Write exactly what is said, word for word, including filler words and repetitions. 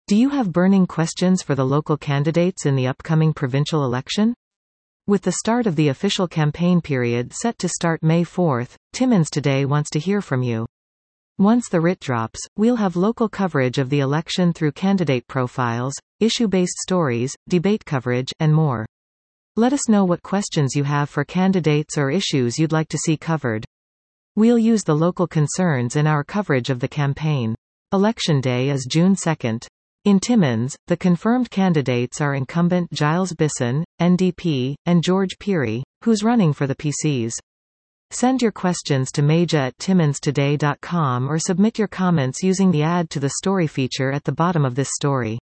Do you have burning questions for the local candidates in the upcoming provincial election? With the start of the official campaign period set to start May fourth, Timmins Today wants to hear from you. Once the writ drops, we'll have local coverage of the election through candidate profiles, issue-based stories, debate coverage, and more. Let us know what questions you have for candidates or issues you'd like to see covered. We'll use the local concerns in our coverage of the campaign. Election Day is June second. In Timmins, the confirmed candidates are incumbent Giles Bisson, N D P, and George Pirie, who's running for the P Cs. Send your questions to meja at timmins today dot com or submit your comments using the Add to the Story feature at the bottom of this story.